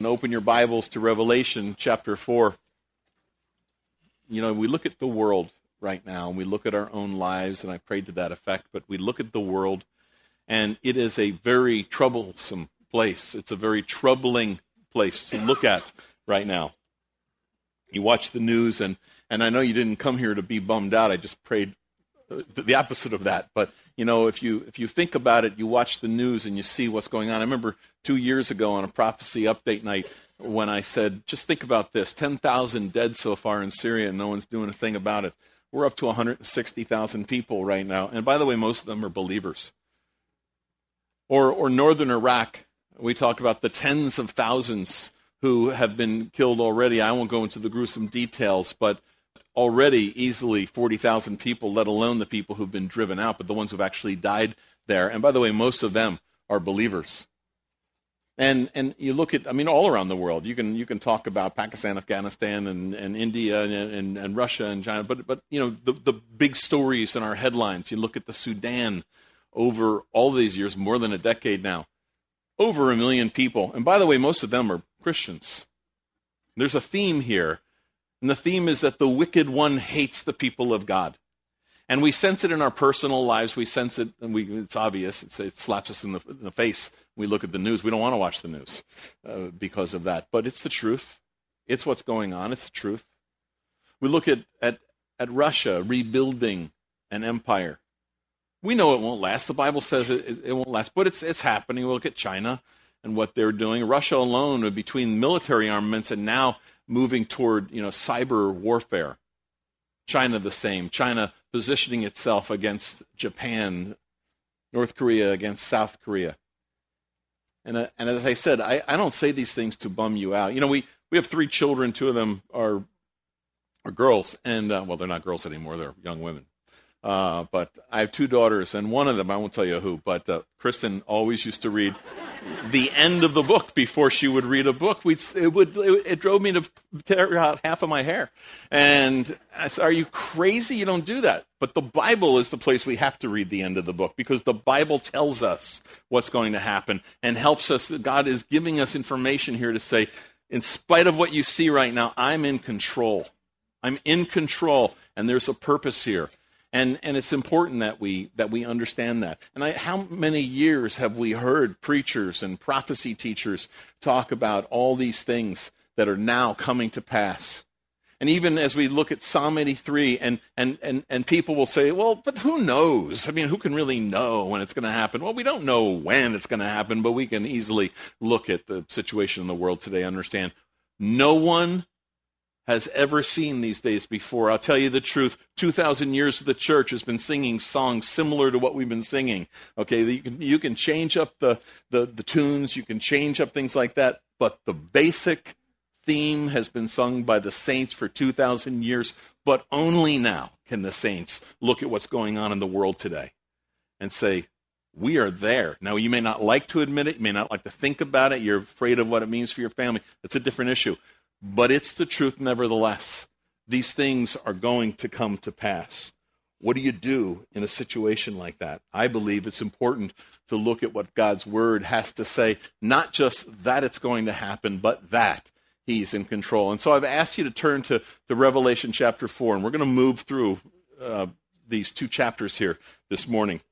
And open your Bibles to Revelation chapter 4. You know, we look at the world right now, and we look at our own lives, and I prayed to that effect, but we look at the world, and it is a very troublesome place. It's a very troubling place to look at right now. You watch the news, and I know you didn't come here to be bummed out. I just prayed the opposite of that. But, you know, if you think about it, you watch the news and you see what's going on. I remember 2 years ago on a prophecy update night when I said, just think about this, 10,000 dead so far in Syria and no one's doing a thing about it. We're up to 160,000 people right now. And by the way, most of them are believers. Or northern Iraq, we talk about the tens of thousands who have been killed already. I won't go into the gruesome details, but already easily 40,000 people, let alone the people who've been driven out, but the ones who've actually died there. And by the way, most of them are believers. And you look at, I mean, all around the world, you can talk about Pakistan, Afghanistan, and India, and Russia, and China, but you know, the big stories in our headlines, you look at the Sudan over all these years, more than a decade now, over 1 million people. And by the way, most of them are Christians. There's a theme here, and the theme is that the wicked one hates the people of God. And we sense it in our personal lives. We sense it, and it's obvious. It slaps us in the face. We look at the news. We don't want to watch the news because of that. But it's the truth. It's what's going on. It's the truth. We look at Russia rebuilding an empire. We know it won't last. The Bible says it won't last, but it's happening. We look at China and what they're doing. Russia alone, between military armaments and now moving toward cyber warfare. China the same. China positioning itself against Japan, North Korea against South Korea. And as I said, I don't say these things to bum you out. You know, we have 3 children. 2 of them are girls, and well, they're not girls anymore. They're young women. But I have 2 daughters, and one of them, I won't tell you who, but Kristen always used to read the end of the book before she would read a book. It drove me to tear out half of my hair. And I said, are you crazy? You don't do that. But the Bible is the place we have to read the end of the book, because the Bible tells us what's going to happen and helps us. God is giving us information here to say, in spite of what you see right now, I'm in control. I'm in control, and there's a purpose here. And it's important that we understand that. And how many years have we heard preachers and prophecy teachers talk about all these things that are now coming to pass? And even as we look at Psalm 83, and people will say, well, but who knows? I mean, who can really know when it's going to happen? Well, we don't know when it's going to happen, but we can easily look at the situation in the world today and understand no one has ever seen these days before. I'll tell you the truth. 2,000 years of the church has been singing songs similar to what we've been singing. Okay, you can change up the tunes, you can change up things like that, but the basic theme has been sung by the saints for 2,000 years, but only now can the saints look at what's going on in the world today and say, we are there. Now, you may not like to admit it, you may not like to think about it, you're afraid of what it means for your family. That's a different issue. But it's the truth nevertheless. These things are going to come to pass. What do you do in a situation like that? I believe it's important to look at what God's Word has to say, not just that it's going to happen, but that He's in control. And so I've asked you to turn to Revelation chapter 4, and we're going to move through these 2 chapters here this morning.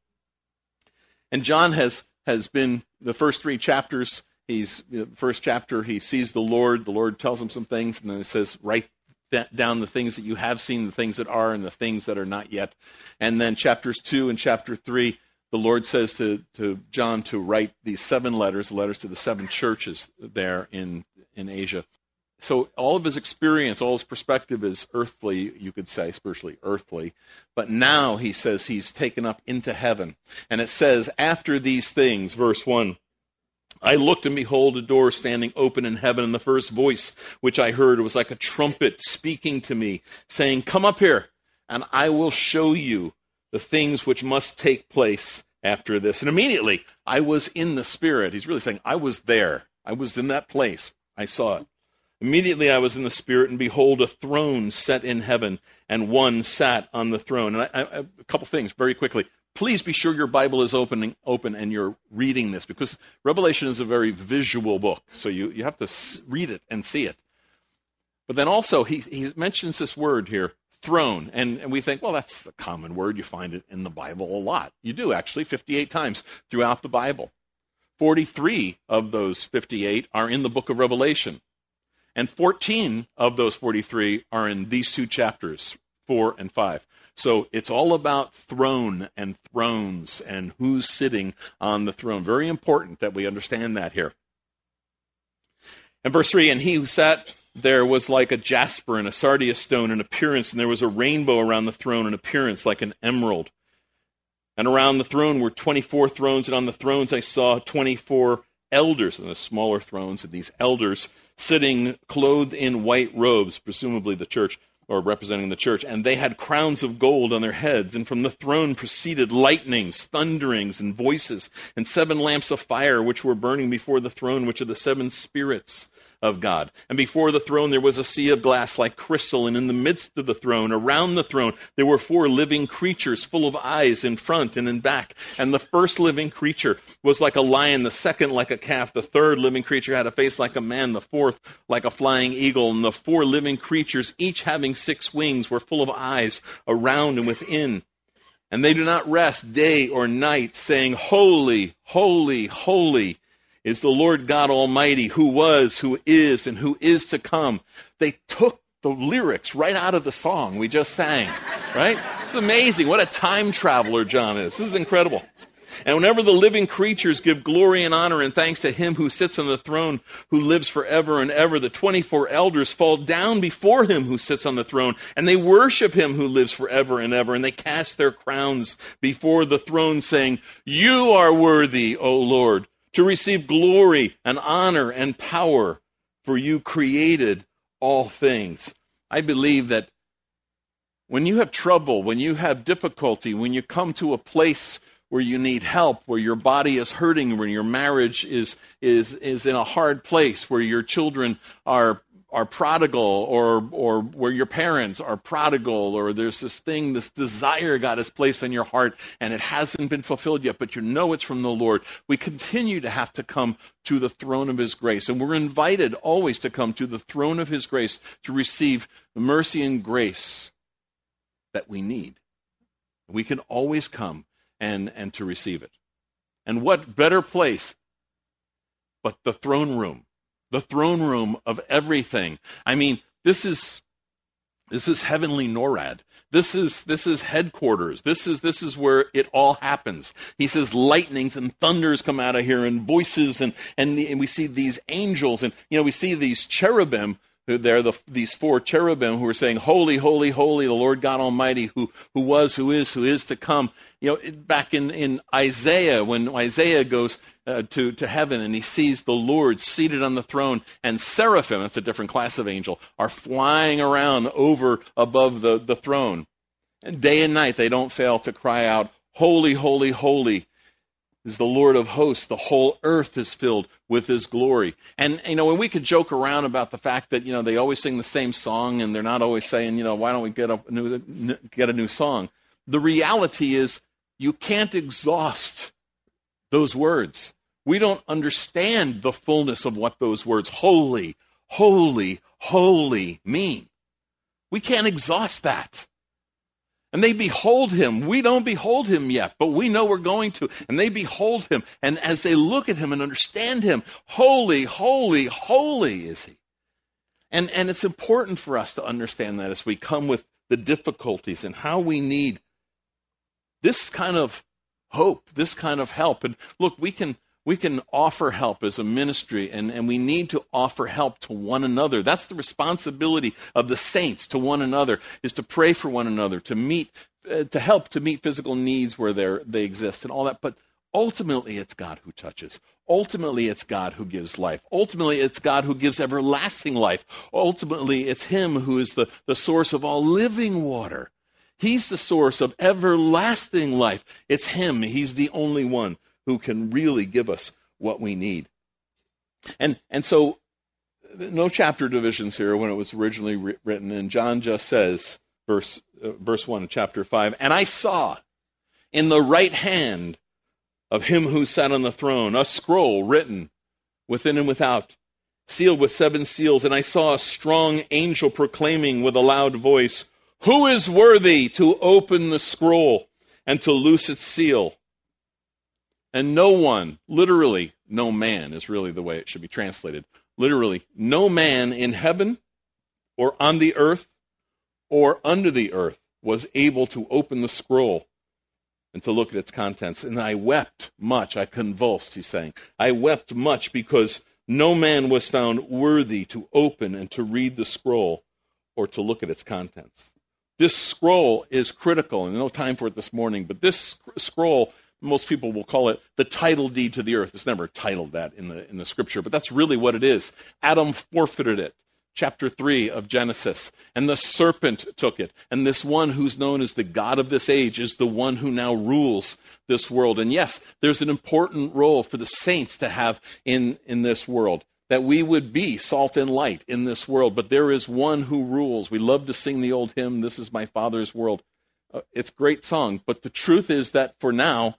And John has been, the first 3 chapters, the first chapter, he sees the Lord tells him some things, and then it says, write down the things that you have seen, the things that are, and the things that are not yet. And then chapters 2 and chapter 3, the Lord says to John to write these 7 letters, the letters to the 7 churches there in Asia. So all of his experience, all his perspective is earthly, you could say, spiritually earthly. But now he says he's taken up into heaven. And it says, after these things, verse 1, I looked, and behold, a door standing open in heaven, and the first voice which I heard was like a trumpet speaking to me, saying, come up here, and I will show you the things which must take place after this. And immediately I was in the Spirit. He's really saying, I was there. I was in that place. I saw it. Immediately I was in the Spirit, and behold, a throne set in heaven, and one sat on the throne. And a couple things very quickly. please be sure your Bible is open and you're reading this, because Revelation is a very visual book. So you have to read it and see it. But then also he mentions this word here, throne. And we think, well, that's a common word. You find it in the Bible a lot. You do, actually, 58 times throughout the Bible. 43 of those 58 are in the book of Revelation. And 14 of those 43 are in these two chapters, 4 and 5. So it's all about throne and thrones and who's sitting on the throne. Very important that we understand that here. And verse 3, and he who sat there was like a jasper and a sardius stone in appearance, and there was a rainbow around the throne in appearance like an emerald. And around the throne were 24 thrones, and on the thrones I saw 24 elders, and the smaller thrones, and these elders sitting clothed in white robes, presumably the church, or representing the church, and they had crowns of gold on their heads, and from the throne proceeded lightnings, thunderings, and voices, and 7 lamps of fire which were burning before the throne, which are the 7 spirits of God. And before the throne there was a sea of glass like crystal, and in the midst of the throne, around the throne, there were 4 living creatures full of eyes in front and in back. And the first living creature was like a lion, the second like a calf, the third living creature had a face like a man, the fourth like a flying eagle, and the 4 living creatures, each having 6 wings, were full of eyes around and within. And they do not rest day or night, saying, Holy, holy, holy is the Lord God Almighty, who was, who is, and who is to come. They took the lyrics right out of the song we just sang, right? It's amazing. What a time traveler John is. This is incredible. And whenever the living creatures give glory and honor and thanks to him who sits on the throne, who lives forever and ever, the 24 elders fall down before him who sits on the throne, and they worship him who lives forever and ever, and they cast their crowns before the throne, saying, You are worthy, O Lord, to receive glory and honor and power, for you created all things. I believe that when you have trouble, when you have difficulty, when you come to a place where you need help, where your body is hurting, where your marriage is in a hard place, where your children are prodigal, or where your parents are prodigal, or there's this thing, this desire God has placed in your heart, and it hasn't been fulfilled yet, but you know it's from the Lord. We continue to have to come to the throne of his grace, and we're invited always to come to the throne of his grace to receive the mercy and grace that we need. We can always come and to receive it. And what better place but the throne room? The throne room of everything. I mean, this is heavenly NORAD. This is headquarters. This is where it all happens. He says lightnings and thunders come out of here, and voices, and we see these angels, and we see these cherubim. They're these 4 cherubim who are saying, Holy, holy, holy, the Lord God Almighty, who was, who is to come. Back in Isaiah, when Isaiah goes to heaven and he sees the Lord seated on the throne, and seraphim, that's a different class of angel, are flying around above the throne. And day and night they don't fail to cry out, Holy, holy, holy is the Lord of hosts. The whole earth is filled with his glory. And, when we could joke around about the fact that, they always sing the same song, and they're not always saying, why don't we get a new song? The reality is you can't exhaust those words. We don't understand the fullness of what those words, holy, holy, holy, mean. We can't exhaust that. And they behold him. We don't behold him yet, but we know we're going to. And they behold him. And as they look at him and understand him, holy, holy, holy is he. And it's important for us to understand that as we come with the difficulties and how we need this kind of hope, this kind of help. And look, we can offer help as a ministry, and we need to offer help to one another. That's the responsibility of the saints to one another, is to pray for one another, to help to meet physical needs where they exist and all that. But ultimately, it's God who touches. Ultimately, it's God who gives life. Ultimately, it's God who gives everlasting life. Ultimately, it's him who is the source of all living water. He's the source of everlasting life. It's him. He's the only one who can really give us what we need. And so, no chapter divisions here when it was originally written. And John just says, verse 1 of chapter 5, and I saw in the right hand of him who sat on the throne a scroll written within and without, sealed with 7 seals. And I saw a strong angel proclaiming with a loud voice, "Who is worthy to open the scroll and to loose its seal?" And no one, literally no man is really the way it should be translated. Literally, no man in heaven or on the earth or under the earth was able to open the scroll and to look at its contents. And I wept much. I convulsed, he's saying. I wept much because no man was found worthy to open and to read the scroll or to look at its contents. This scroll is critical, and no time for it this morning, but this scroll, most people will call it the title deed to the earth. It's never titled that in the scripture, but that's really what it is. Adam forfeited it. Chapter 3 of Genesis. And the serpent took it. And this one who's known as the God of this age is the one who now rules this world. And yes, there's an important role for the saints to have in this world, that we would be salt and light in this world. But there is one who rules. We love to sing the old hymn, "This is my Father's world." It's a great song. But the truth is that for now,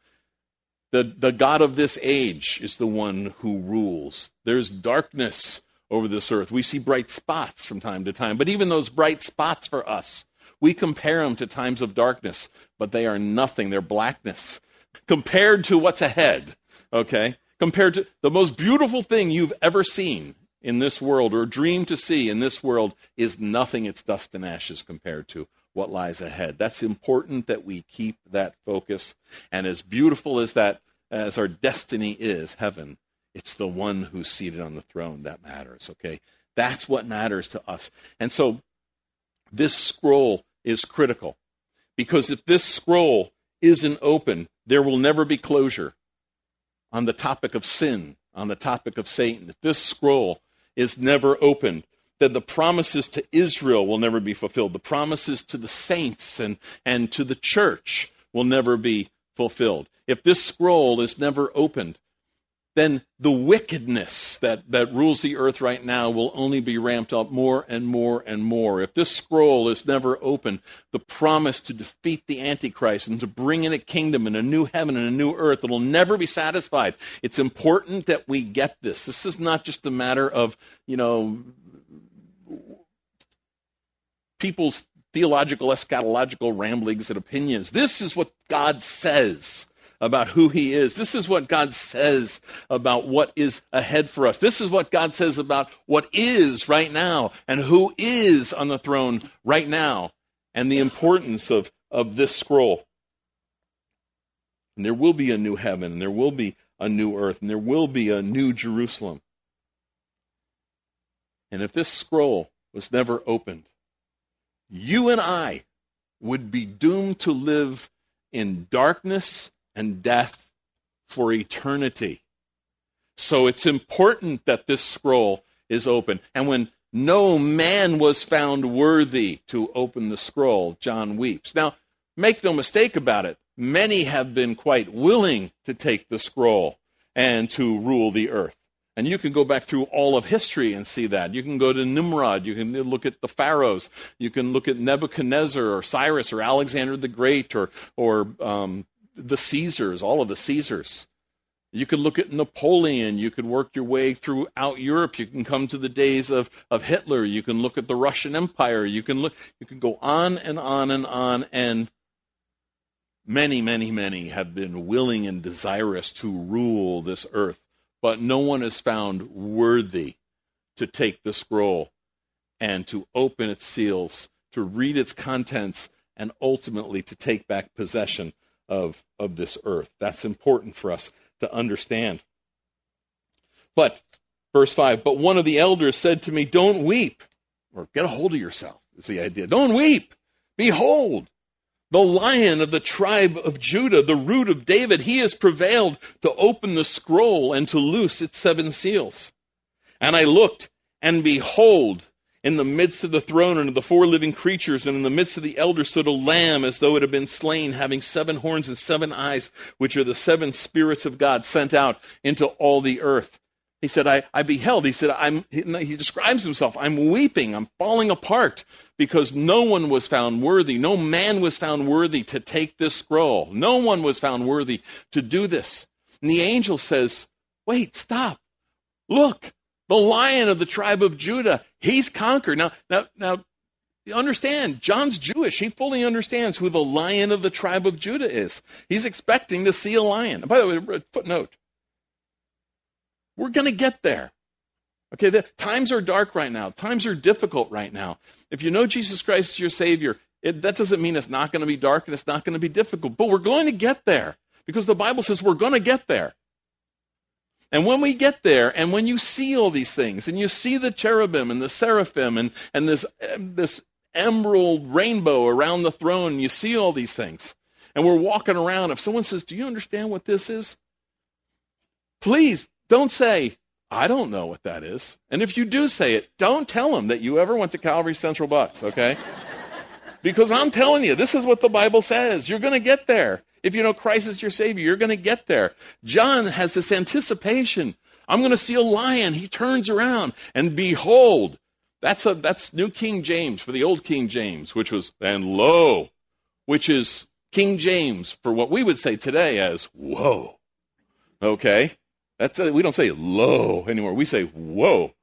the God of this age is the one who rules. There's darkness over this earth. We see bright spots from time to time, but even those bright spots for us, we compare them to times of darkness, but they are nothing. They're blackness compared to what's ahead, okay? Compared to the most beautiful thing you've ever seen in this world or dreamed to see in this world is nothing. It's dust and ashes compared to what lies ahead. That's important that we keep that focus. And as beautiful as our destiny is, heaven, it's the one who's seated on the throne that matters, okay? That's what matters to us. And so this scroll is critical, because if this scroll isn't open, there will never be closure on the topic of sin, on the topic of Satan. If this scroll is never opened, then the promises to Israel will never be fulfilled. The promises to the saints and to the church will never be fulfilled. If this scroll is never opened, then the wickedness that rules the earth right now will only be ramped up more and more and more. If this scroll is never open, the promise to defeat the Antichrist and to bring in a kingdom and a new heaven and a new earth that will never be satisfied. It's important that we get this. This is not just a matter of, people's theological, eschatological ramblings and opinions. This is what God says about who he is. This is what God says about what is ahead for us. This is what God says about what is right now and who is on the throne right now and the importance of this scroll. And there will be a new heaven, and there will be a new earth, and there will be a new Jerusalem. And if this scroll was never opened, you and I would be doomed to live in darkness and death for eternity. So it's important that this scroll is open. And when no man was found worthy to open the scroll, John weeps. Now, make no mistake about it. Many have been quite willing to take the scroll and to rule the earth. And you can go back through all of history and see that. You can go to Nimrod. You can look at the pharaohs. You can look at Nebuchadnezzar or Cyrus or Alexander the Great or the Caesars, all of the Caesars. You could look at Napoleon. You could work your way throughout Europe. You can come to the days of Hitler. You can look at the Russian Empire. You can go on and on and on. And many, many, many have been willing and desirous to rule this earth. But no one is found worthy to take the scroll and to open its seals, to read its contents, and ultimately to take back possession of this earth. That's important for us to understand. But, verse 5, but one of the elders said to me, "Don't weep," or get a hold of yourself, is the idea. Don't weep. Behold, the Lion of the tribe of Judah, the Root of David, he has prevailed to open the scroll and to loose its 7 seals. And I looked, and behold, in the midst of the throne and of the 4 living creatures, and in the midst of the elders stood a lamb as though it had been slain, having 7 horns and 7 eyes, which are the 7 spirits of God sent out into all the earth. He said, I beheld. He said, he describes himself, I'm weeping, I'm falling apart because no one was found worthy. No man was found worthy to take this scroll. No one was found worthy to do this. And the angel says, wait, stop. Look, the Lion of the tribe of Judah, he's conquered. Now, you understand, John's Jewish. He fully understands who the Lion of the tribe of Judah is. He's expecting to see a lion. And by the way, footnote, we're going to get there. Okay, the times are dark right now. Times are difficult right now. If you know Jesus Christ as your Savior, that doesn't mean it's not going to be dark and it's not going to be difficult. But we're going to get there because the Bible says we're going to get there. And when we get there, and when you see all these things, and you see the cherubim and the seraphim and this emerald rainbow around the throne, you see all these things, and we're walking around, if someone says, do you understand what this is? Please don't say, I don't know what that is. And if you do say it, don't tell them that you ever went to Calvary Central Bucks, okay? Because I'm telling you, this is what the Bible says. You're going to get there. If you know Christ is your Savior, you're going to get there. John has this anticipation. I'm going to see a lion. He turns around, and behold, that's New King James for the Old King James, which was, and lo, which is King James for what we would say today as whoa. Okay? We don't say lo anymore. We say whoa.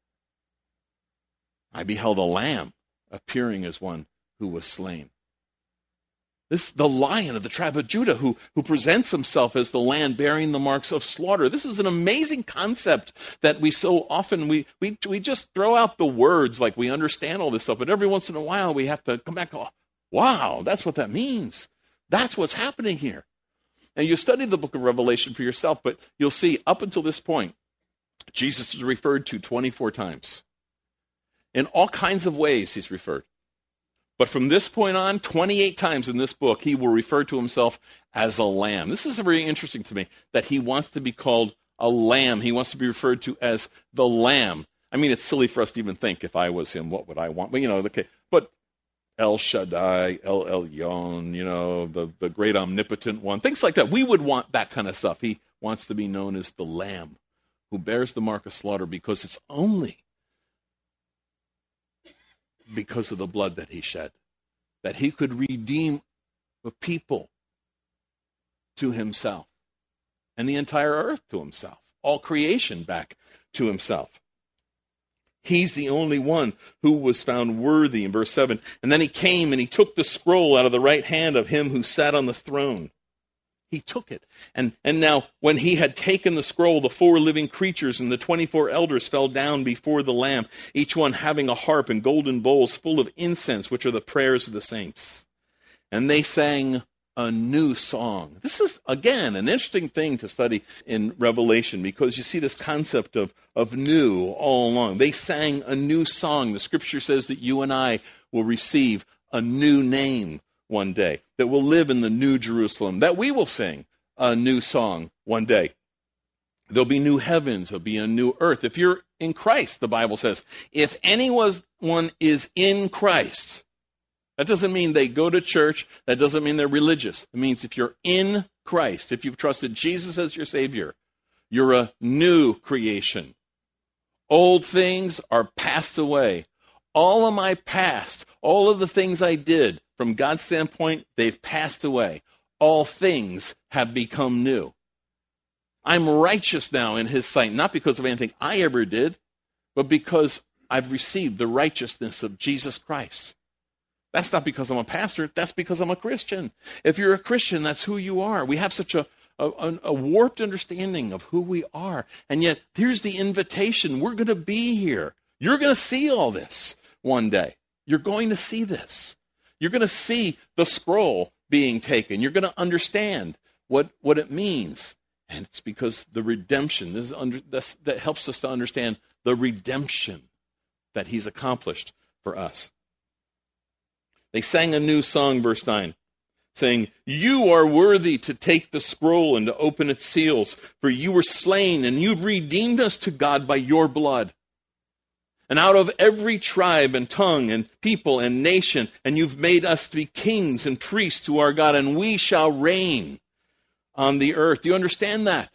I beheld a lamb appearing as one who was slain. This the Lion of the tribe of Judah who presents himself as the Lamb bearing the marks of slaughter. This is an amazing concept that we so often, we just throw out the words like we understand all this stuff, but every once in a while we have to come back and go, wow, that's what that means. That's what's happening here. And you study the book of Revelation for yourself, but you'll see up until this point, Jesus is referred to 24 times. In all kinds of ways he's referred. But from this point on, 28 times in this book, he will refer to himself as a lamb. This is very interesting to me, that he wants to be called a lamb. He wants to be referred to as the lamb. I mean, it's silly for us to even think, if I was him, what would I want? But, okay. But El Shaddai, El Elyon, the great omnipotent one, things like that. We would want that kind of stuff. He wants to be known as the lamb who bears the mark of slaughter because it's only because of the blood that he shed, that he could redeem the people to himself and the entire earth to himself, all creation back to himself. He's the only one who was found worthy in verse 7. And then he came and he took the scroll out of the right hand of him who sat on the throne. He took it. And now, when he had taken the scroll, the 4 living creatures and the 24 elders fell down before the Lamb, each one having a harp and golden bowls full of incense, which are the prayers of the saints. And they sang a new song. This is, again, an interesting thing to study in Revelation because you see this concept of new all along. They sang a new song. The scripture says that you and I will receive a new name one day, that we'll live in the new Jerusalem, that we will sing a new song one day. There'll be new heavens, there'll be a new earth. If you're in Christ, the Bible says, if anyone is in Christ, that doesn't mean they go to church, that doesn't mean they're religious. It means if you're in Christ, if you've trusted Jesus as your Savior, you're a new creation. Old things are passed away. All of my past, all of the things I did, from God's standpoint, they've passed away. All things have become new. I'm righteous now in his sight, not because of anything I ever did, but because I've received the righteousness of Jesus Christ. That's not because I'm a pastor, that's because I'm a Christian. If you're a Christian, that's who you are. We have such a warped understanding of who we are. And yet, here's the invitation. We're going to be here. You're going to see all this one day. You're going to see this. You're going to see the scroll being taken. You're going to understand what it means. And it's because the redemption, that helps us to understand the redemption that he's accomplished for us. They sang a new song, verse 9, saying, you are worthy to take the scroll and to open its seals, for you were slain and you've redeemed us to God by your blood. And out of every tribe and tongue and people and nation, and you've made us to be kings and priests to our God, and we shall reign on the earth. Do you understand that?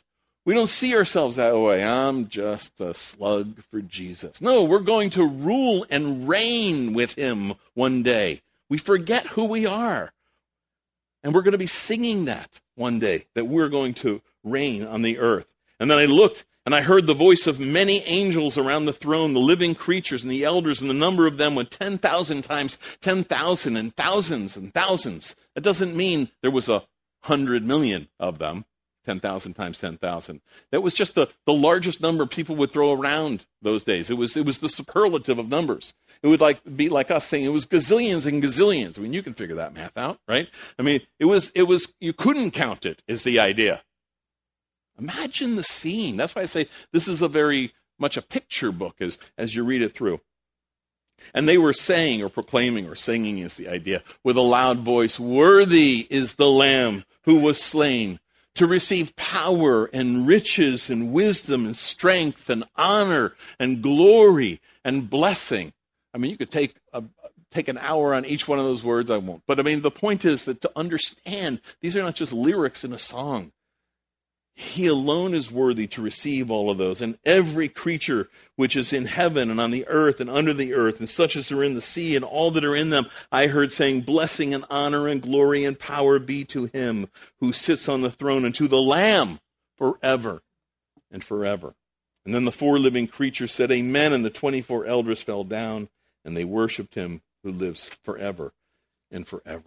We don't see ourselves that way. I'm just a slug for Jesus. No, we're going to rule and reign with him one day. We forget who we are. And we're going to be singing that one day, that we're going to reign on the earth. And then I looked, and I heard the voice of many angels around the throne, the living creatures and the elders, and the number of them was 10,000 times 10,000 and thousands and thousands. That doesn't mean there was 100 million of them, 10,000 times 10,000. That was just the largest number people would throw around those days. It was the superlative of numbers. It would be like us saying it was gazillions and gazillions. I mean, you can figure that math out, right? I mean, it was you couldn't count it, is the idea. Imagine the scene. That's why I say this is a very much a picture book as you read it through. And they were saying or proclaiming or singing is the idea with a loud voice, "Worthy is the Lamb who was slain to receive power and riches and wisdom and strength and honor and glory and blessing." I mean, you could take an hour on each one of those words. I won't. But I mean, the point is that to understand, these are not just lyrics in a song. He alone is worthy to receive all of those. And every creature which is in heaven and on the earth and under the earth, and such as are in the sea and all that are in them, I heard saying, "Blessing and honor and glory and power be to him who sits on the throne and to the Lamb forever and forever." And then the 4 living creatures said, "Amen." And the 24 elders fell down and they worshiped him who lives forever and forever.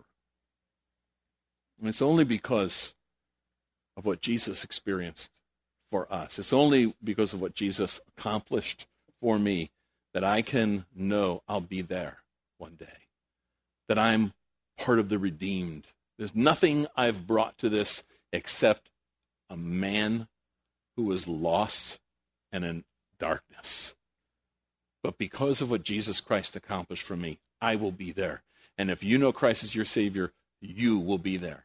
And it's only because of what Jesus experienced for us. It's only because of what Jesus accomplished for me that I can know I'll be there one day, that I'm part of the redeemed. There's nothing I've brought to this except a man who was lost and in darkness. But because of what Jesus Christ accomplished for me, I will be there. And if you know Christ as your Savior, you will be there.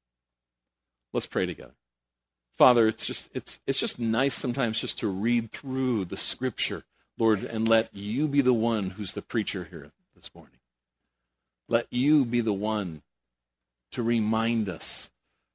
Let's pray together. Father, it's just nice sometimes just to read through the Scripture, Lord, and let you be the one who's the preacher here this morning. Let you be the one to remind us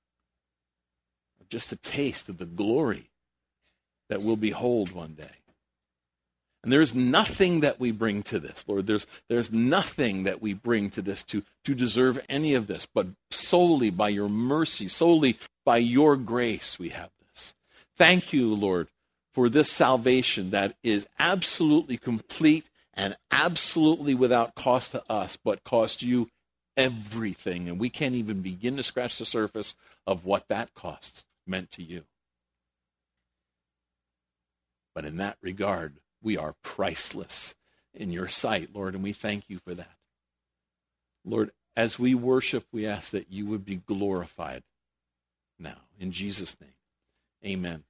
of just a taste of the glory that we'll behold one day. And there's nothing that we bring to this, Lord. There's nothing that we bring to this to deserve any of this, but solely by your mercy, solely by your grace we have this. Thank you, Lord, for this salvation that is absolutely complete and absolutely without cost to us, but cost you everything. And we can't even begin to scratch the surface of what that cost meant to you. But in that regard, we are priceless in your sight, Lord, and we thank you for that. Lord, as we worship, we ask that you would be glorified now. In Jesus' name, amen.